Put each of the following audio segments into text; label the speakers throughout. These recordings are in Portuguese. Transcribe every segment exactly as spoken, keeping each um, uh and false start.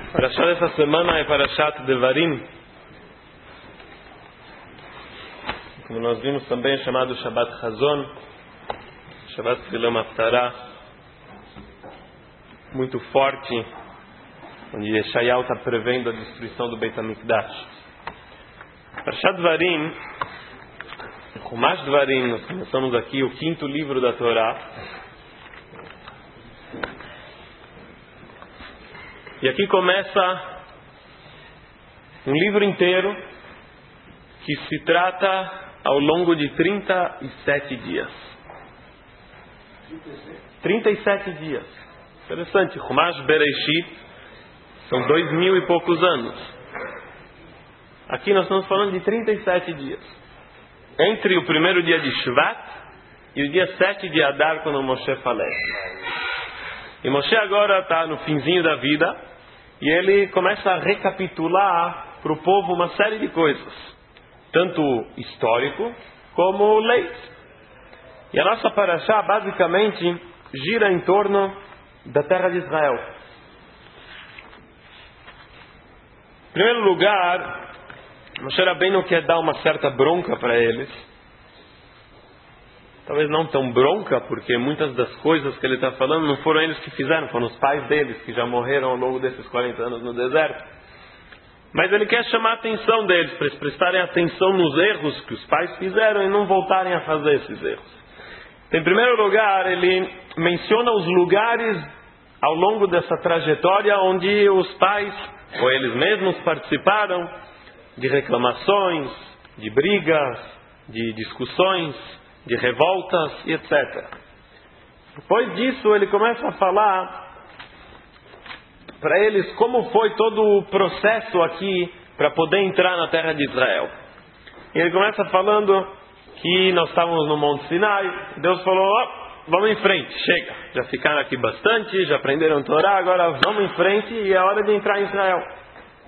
Speaker 1: Parashat dessa semana é Parashat Devarim. Como nós vimos também é chamado Shabbat Chazon, Shabbat Tfilah Haftarah, muito forte, onde Yeshayahu está prevendo a destruição do Beit HaMikdash. Parashat Devarim, Chumash Devarim, nós começamos aqui o quinto livro da Torá. E aqui começa um livro inteiro que se trata ao longo de trinta e sete dias. trinta e sete dias. Interessante. Chumash Bereshit são dois mil e poucos anos. Aqui nós estamos falando de trinta e sete dias. Entre o primeiro dia de Shvat e o dia sete de Adar, quando Moshe falece. E Moshe agora está no finzinho da vida e ele começa a recapitular para o povo uma série de coisas, tanto histórico como leis. E a nossa parashá basicamente gira em torno da terra de Israel. Em primeiro lugar, Moshe Rabbeinu quer dar uma certa bronca para eles. Talvez não tão bronca, porque muitas das coisas que ele está falando não foram eles que fizeram, foram os pais deles, que já morreram ao longo desses quarenta anos no deserto. Mas ele quer chamar a atenção deles, para eles prestarem atenção nos erros que os pais fizeram e não voltarem a fazer esses erros. Em primeiro lugar, ele menciona os lugares ao longo dessa trajetória onde os pais, ou eles mesmos, participaram de reclamações, de brigas, de discussões, de revoltas e etcétera. Depois disso ele começa a falar para eles como foi todo o processo aqui para poder entrar na terra de Israel. E ele começa falando que nós estávamos no Monte Sinai. Deus falou, oh, vamos em frente, chega, já ficaram aqui bastante, já aprenderam a Torá, agora vamos em frente e é hora de entrar em Israel.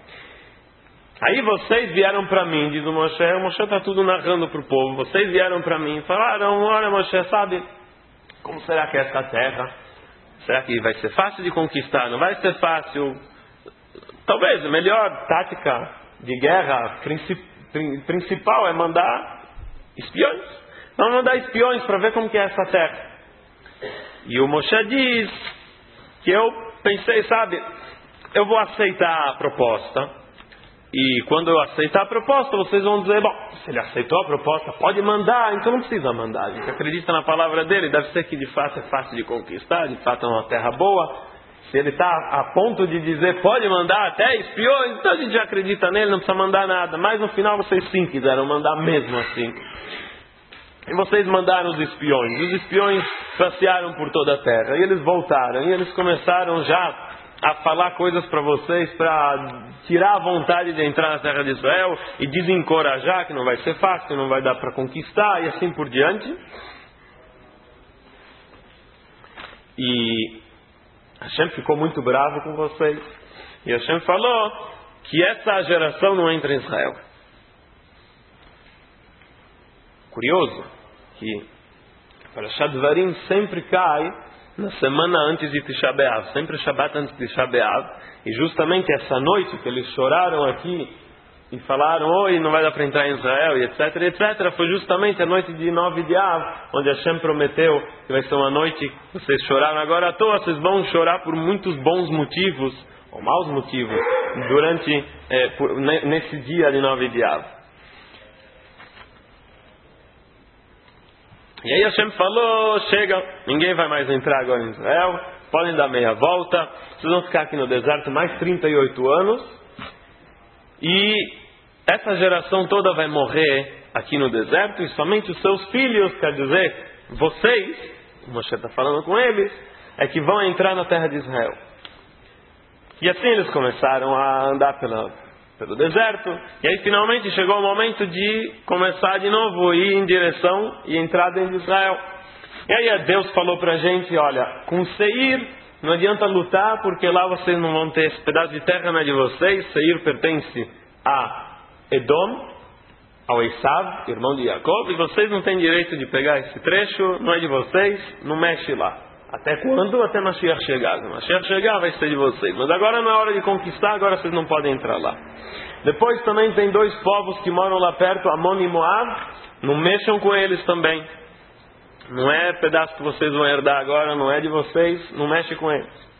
Speaker 1: Aí vocês vieram para mim, diz o Moshe, o Moshe está tudo narrando para o povo, vocês vieram para mim e falaram, olha Moshe, sabe, como será que é essa terra? Será que vai ser fácil de conquistar? Não vai ser fácil. Talvez a melhor tática de guerra princip, principal é mandar espiões. Vamos mandar espiões para ver como que é essa terra. E o Moshe diz que eu pensei, sabe, eu vou aceitar a proposta. E quando eu aceitar a proposta, vocês vão dizer, bom, se ele aceitou a proposta, pode mandar, então não precisa mandar. A gente acredita na palavra dele, deve ser que de fato é fácil de conquistar, de fato é uma terra boa. Se ele está a ponto de dizer, pode mandar até espiões, então a gente já acredita nele, não precisa mandar nada. Mas no final vocês sim quiseram mandar mesmo assim. E vocês mandaram os espiões. Os espiões passearam por toda a terra. E eles voltaram. E eles começaram já a falar coisas para vocês, para tirar a vontade de entrar na terra de Israel e desencorajar que não vai ser fácil, não vai dar para conquistar e assim por diante. E Hashem ficou muito bravo com vocês. E Hashem falou que essa geração não entra em Israel. Curioso que Parashat Devarim sempre cai na semana antes de Tisha B'Av, sempre Shabbat antes de Tisha B'Av, e justamente essa noite que eles choraram aqui e falaram, oi, não vai dar para entrar em Israel, e etc, etc, foi justamente a noite de nove de Av, onde Hashem prometeu que vai ser uma noite que vocês choraram agora à toa, vocês vão chorar por muitos bons motivos, ou maus motivos, durante, é, por, nesse dia de nove de Av. E aí Hashem falou, chega, ninguém vai mais entrar agora em Israel, podem dar meia volta, vocês vão ficar aqui no deserto mais trinta e oito anos, e essa geração toda vai morrer aqui no deserto, e somente os seus filhos, quer dizer, vocês, o Moshe está falando com eles, é que vão entrar na terra de Israel. E assim eles começaram a andar pela... pelo deserto, e aí finalmente chegou o momento de começar de novo, ir em direção e entrar dentro de Israel. E aí Deus falou pra gente, olha, com Seir não adianta lutar, porque lá vocês não vão ter esse pedaço de terra, não é de vocês. Seir pertence a Edom, ao Esav, irmão de Jacob, e vocês não têm direito de pegar esse trecho, não é de vocês, não mexe lá. Até quando? Até Mashiach chegar. Se Mashiach chegar, vai ser de vocês. Mas agora não é hora de conquistar, agora vocês não podem entrar lá. Depois também tem dois povos que moram lá perto, Amon e Moab. Não mexam com eles também. Não é pedaço que vocês vão herdar agora, não é de vocês, não mexe com eles.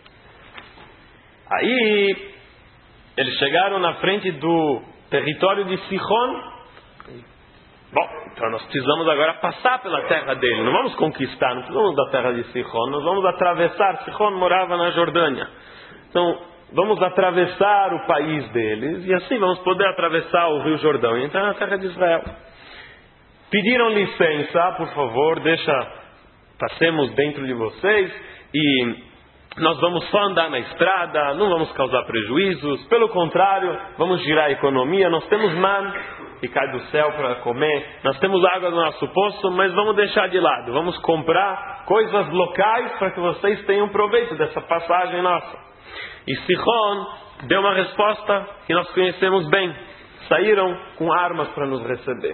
Speaker 1: Aí, eles chegaram na frente do território de Sihon. Bom, então nós precisamos agora passar pela terra dele. Não vamos conquistar, não precisamos da terra de Sihon. Nós vamos atravessar. Sihon morava na Jordânia. Então, vamos atravessar o país deles. E assim vamos poder atravessar o Rio Jordão e entrar na terra de Israel. Pediram licença, por favor, deixa, passemos dentro de vocês. E nós vamos só andar na estrada, não vamos causar prejuízos. Pelo contrário, vamos girar a economia. Nós temos man que cai do céu para comer. Nós temos água no nosso poço, mas vamos deixar de lado. Vamos comprar coisas locais para que vocês tenham proveito dessa passagem nossa. E Sihon deu uma resposta que nós conhecemos bem. Saíram com armas para nos receber.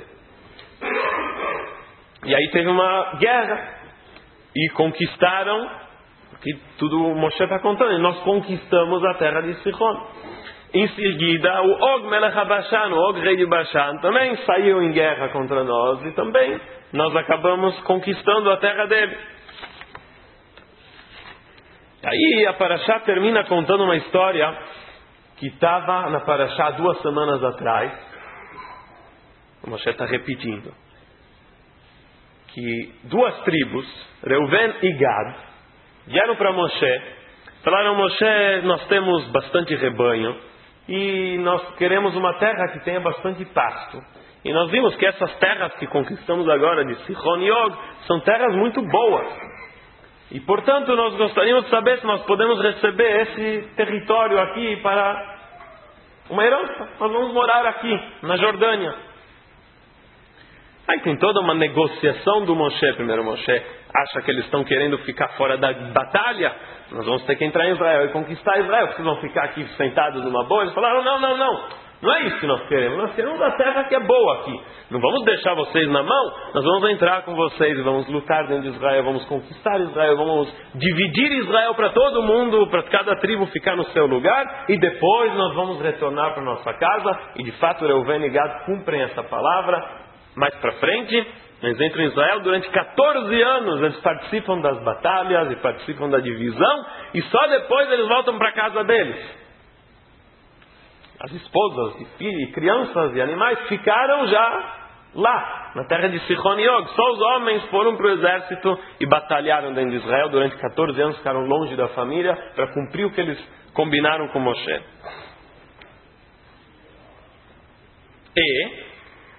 Speaker 1: E aí teve uma guerra. E conquistaram, que tudo o Moshe está contando, e nós conquistamos a terra de Sihon. Em seguida, o Og Melech HaBashan, o Og rei de Bashan, também saiu em guerra contra nós e também nós acabamos conquistando a terra dele. Aí a Parashá termina contando uma história que estava na Parashá duas semanas atrás. O Moshe está repetindo. Que duas tribos, Reuven e Gad, vieram para Moshe, falaram: Moshe, nós temos bastante rebanho e nós queremos uma terra que tenha bastante pasto. E nós vimos que essas terras que conquistamos agora de Sihon e Og são terras muito boas. E portanto nós gostaríamos de saber se nós podemos receber esse território aqui para uma herança. Nós vamos morar aqui, na Jordânia. Aí tem toda uma negociação do Moshe. Primeiro Moshe acha que eles estão querendo ficar fora da batalha. Nós vamos ter que entrar em Israel e conquistar Israel. Vocês vão ficar aqui sentados numa boa. Eles falaram: não, não, não. Não é isso que nós queremos. Nós queremos a terra que é boa aqui. Não vamos deixar vocês na mão. Nós vamos entrar com vocês e vamos lutar dentro de Israel. Vamos conquistar Israel. Vamos dividir Israel para todo mundo, para cada tribo ficar no seu lugar. E depois nós vamos retornar para nossa casa. E de fato Reuven e Gad cumprem essa palavra. Mais para frente, eles entram em Israel durante quatorze anos, eles participam das batalhas e participam da divisão, e só depois eles voltam para a casa deles. As esposas e filhos, crianças e animais ficaram já lá, na terra de Sihon e Og. Só os homens foram para o exército e batalharam dentro de Israel durante quatorze anos, ficaram longe da família para cumprir o que eles combinaram com Moshe. E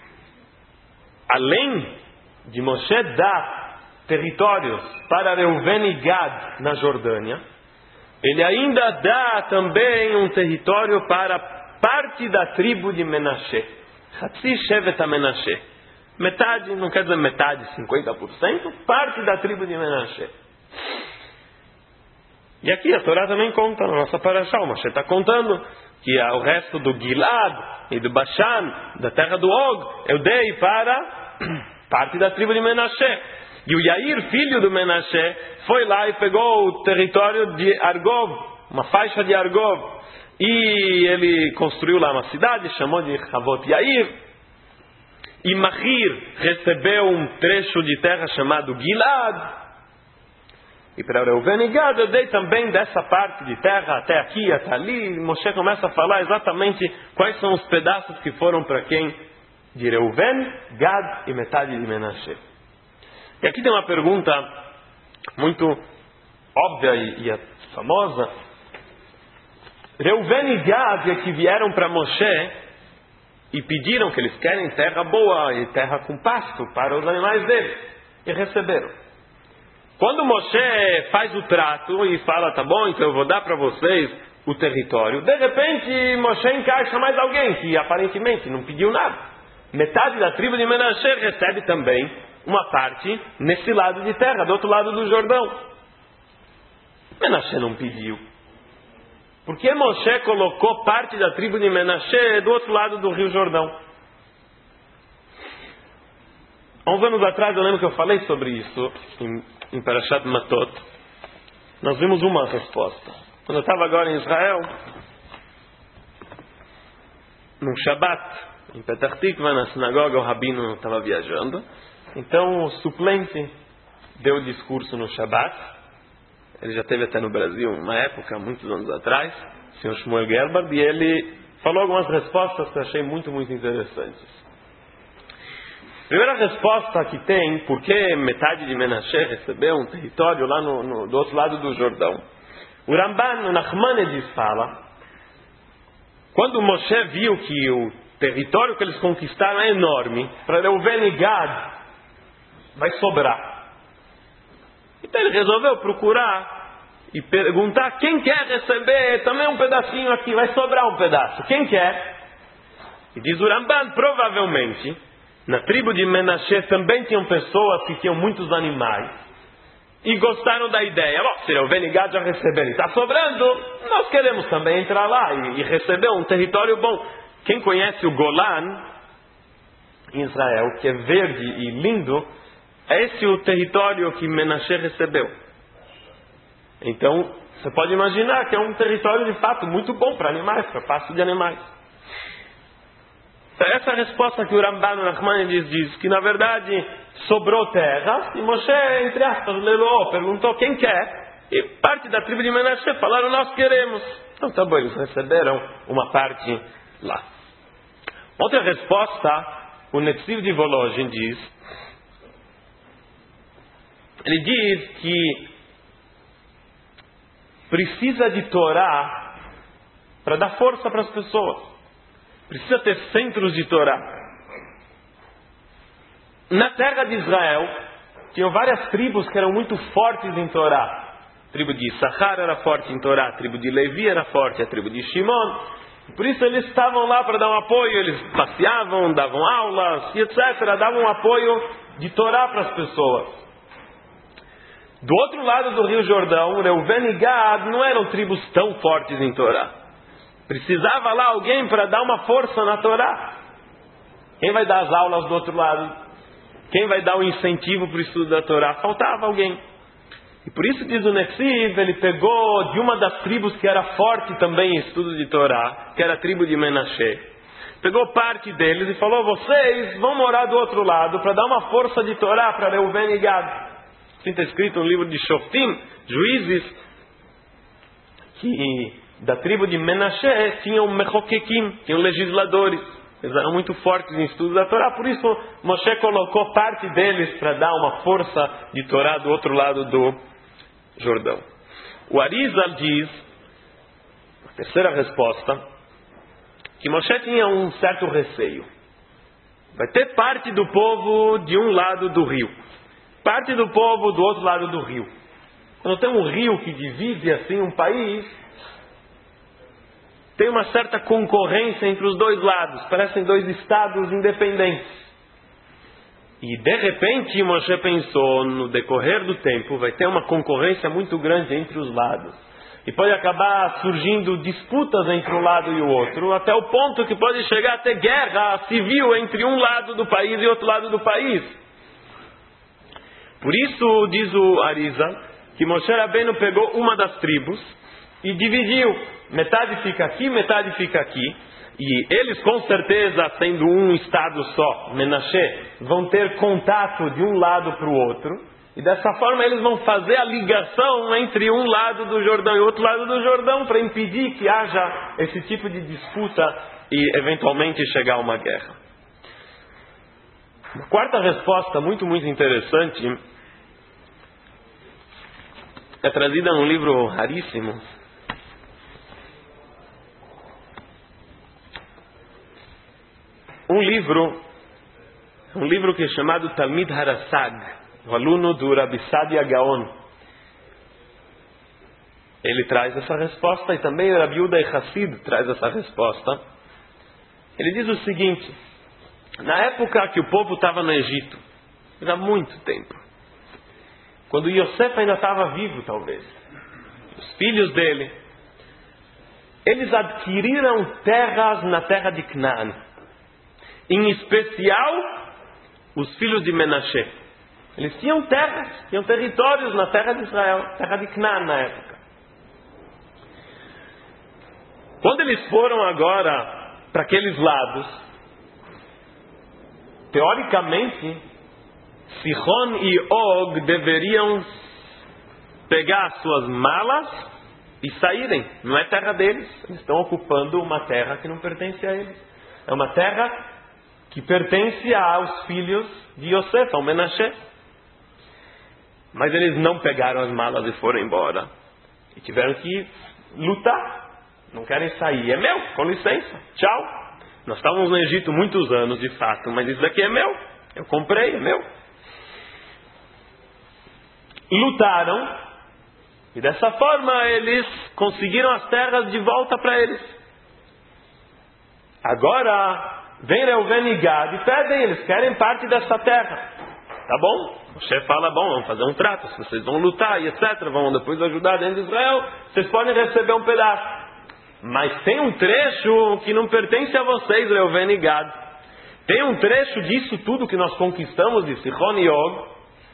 Speaker 1: além de Moshe dar territórios para Reuven e Gad na Jordânia, ele ainda dá também um território para parte da tribo de Menashe. Hatzi Shevet HaMenashe. Metade, não quer dizer metade, cinquenta por cento, parte da tribo de Menashe. E aqui a Torá também conta, na nossa Parashá, o Moshe está contando que o resto do Gilad e do Bashan, da terra do Og, eu dei para parte da tribo de Menashe. E o Yair, filho do Menashe, foi lá e pegou o território de Argov, uma faixa de Argov, e ele construiu lá uma cidade, chamou de Havot Yair. E Mahir recebeu um trecho de terra chamado Gilad. E para Reuven e Gad eu dei também dessa parte de terra até aqui, até ali. Moshe começa a falar exatamente quais são os pedaços que foram para quem? De Reuven, Gad e metade de Menashe. E aqui tem uma pergunta muito óbvia e, e famosa. Reuven e Gad é que vieram para Moshe e pediram que eles querem terra boa e terra com pasto para os animais deles. E receberam. Quando Moshe faz o trato e fala: tá bom, então eu vou dar para vocês o território, de repente Moshe encaixa mais alguém que aparentemente não pediu nada. Metade da tribo de Menashe recebe também uma parte nesse lado de terra, do outro lado do Jordão. Menashe não pediu. Por que Moshe colocou parte da tribo de Menashe do outro lado do Rio Jordão? Há uns anos atrás eu lembro que eu falei sobre isso em, em Parashat Matot. nós vimos uma resposta. Quando eu estava agora em Israel, no Shabbat, em Petach Tikva, na sinagoga, o rabino estava viajando. Então o suplente deu o discurso no Shabbat. Ele já esteve até no Brasil, uma época, muitos anos atrás, o senhor Shmuel Gerbard, e ele falou algumas respostas que eu achei muito, muito interessantes. A primeira resposta que tem, por que metade de Menashe recebeu um território lá no, no, do outro lado do Jordão. O Ramban, no Nachmanides, fala, quando Moshe viu que o território que eles conquistaram é enorme, para Reuven e Gad vai sobrar. Então ele resolveu procurar e perguntar quem quer receber também um pedacinho aqui, vai sobrar um pedaço. Quem quer? E diz o Ramban, provavelmente, na tribo de Menashe também tinham pessoas que tinham muitos animais e gostaram da ideia. Bom, se Reuven e Gad já receberam e está sobrando, nós queremos também entrar lá e, e receber um território bom. Quem conhece o Golan, em Israel, que é verde e lindo, é esse o território que Menashe recebeu. Então, você pode imaginar que é um território de fato muito bom para animais, para pasto de animais. Essa é a resposta que o Ramban Nachmanides diz, que na verdade sobrou terra, e Moshe, entre aspas, lelou, perguntou quem quer, e parte da tribo de Menashe falaram, nós queremos. Então tá bom, eles receberam uma parte lá. Outra resposta, o Netziv de Volozhin diz, ele diz que precisa de Torá para dar força para as pessoas. Precisa ter centros de Torá. Na terra de Israel, tinham várias tribos que eram muito fortes em Torá. A tribo de Issachar era forte em Torá, a tribo de Levi era forte, a tribo de Shimon. Por isso eles estavam lá para dar um apoio, eles passeavam, davam aulas, e etcétera. Davam um apoio de Torá para as pessoas. Do outro lado do Rio Jordão, Reuven e Gad não eram tribos tão fortes em Torá. Precisava lá alguém para dar uma força na Torá. Quem vai dar as aulas do outro lado? Quem vai dar o incentivo para o estudo da Torá? Faltava alguém. E por isso diz o Netziv, ele pegou de uma das tribos que era forte também em estudo de Torá, que era a tribo de Menashe. Pegou parte deles e falou, vocês vão morar do outro lado para dar uma força de Torá para Reuven e Gad. Assim está escrito no livro de Shoftim, Juízes, que da tribo de Menashe tinham Mechokekim, tinham legisladores. Eles eram muito fortes em estudo da Torá, por isso Moshe colocou parte deles para dar uma força de Torá do outro lado do Jordão. O Arizal diz, a terceira resposta, que Moshe tinha um certo receio. Vai ter parte do povo de um lado do rio, parte do povo do outro lado do rio. Quando tem um rio que divide assim um país, tem uma certa concorrência entre os dois lados, parecem dois estados independentes. E de repente Moshe pensou, no decorrer do tempo, vai ter uma concorrência muito grande entre os lados. E pode acabar surgindo disputas entre um lado e o outro, até o ponto que pode chegar a ter guerra civil entre um lado do país e outro lado do país. Por isso, diz o Arizal, que Moshe Rabbeinu pegou uma das tribos e dividiu. Metade fica aqui, metade fica aqui. E eles, com certeza, sendo um estado só, Menashe, vão ter contato de um lado para o outro. E dessa forma eles vão fazer a ligação entre um lado do Jordão e outro lado do Jordão para impedir que haja esse tipo de disputa e eventualmente chegar a uma guerra. Uma quarta resposta muito, muito interessante é trazida num livro raríssimo. Um livro, um livro que é chamado Talmid Harasag, o aluno do Rabi Sadia Gaon. Ele traz essa resposta e também o Rabi Yehuda Hassid traz essa resposta. Ele diz o seguinte, na época que o povo estava no Egito, há muito tempo, quando Yosef ainda estava vivo talvez, os filhos dele, eles adquiriram terras na terra de Canaã. Em especial, os filhos de Menashe. Eles tinham terras, tinham territórios na terra de Israel, terra de Canaã na época. Quando eles foram agora para aqueles lados, teoricamente, Sihon e Og deveriam pegar as suas malas e saírem. Não é terra deles. Eles estão ocupando uma terra que não pertence a eles. É uma terra que pertence aos filhos de Yosef, ao Menashe. Mas eles não pegaram as malas e foram embora. E tiveram que lutar. Não querem sair. É meu, com licença. Tchau. Nós estávamos no Egito muitos anos, de fato, mas isso daqui é meu. Eu comprei, é meu. Lutaram. E dessa forma eles conseguiram as terras de volta para eles. Agora, vem Reuven e Gad e pedem, eles querem parte dessa terra. Tá bom? O chefe fala, bom, vamos fazer um trato, se vocês vão lutar e etcétera, vão depois ajudar dentro de Israel, vocês podem receber um pedaço. Mas tem um trecho que não pertence a vocês, Reuven e Gad. Tem um trecho disso tudo que nós conquistamos de Sihon e Og,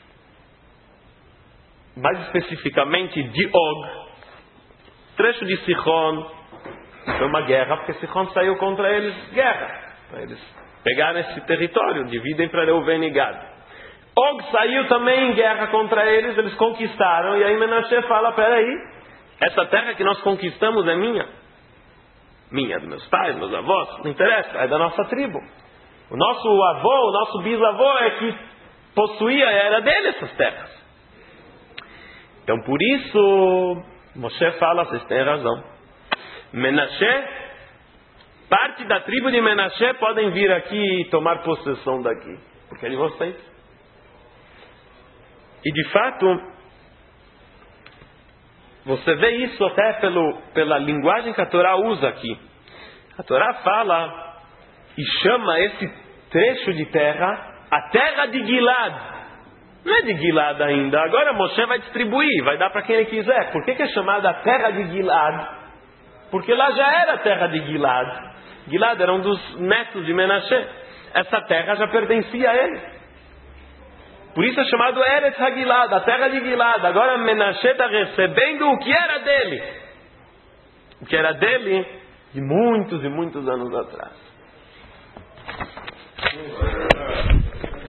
Speaker 1: mais especificamente de Og. Trecho de Sihon foi uma guerra, porque Sihon saiu contra eles, guerra. Para eles pegarem esse território, dividem para Reuven e Gad. Og saiu também em guerra contra eles, eles conquistaram, e aí Menashe fala, peraí, essa terra que nós conquistamos é minha. Minha, dos meus pais, meus avós, não interessa, é da nossa tribo. O nosso avô, o nosso bisavô é que possuía, era dele essas terras. Então por isso, Moshe fala, vocês têm razão. Menashe, parte da tribo de Menashe podem vir aqui e tomar possessão daqui, porque é de vocês. E de fato, você vê isso até pelo, pela linguagem que a Torá usa aqui. A Torá fala e chama esse trecho de terra a terra de Gilad. Não é de Gilad ainda. Agora Moshe vai distribuir, vai dar para quem ele quiser. Por que, que é chamada a terra de Gilad? Porque lá já era a terra de Gilad. Gilad era um dos netos de Menashe. Essa terra já pertencia a ele. Por isso é chamado Eretz HaGilad, a terra de Gilad. Agora Menashe está recebendo o que era dele. O que era dele de muitos e muitos anos atrás.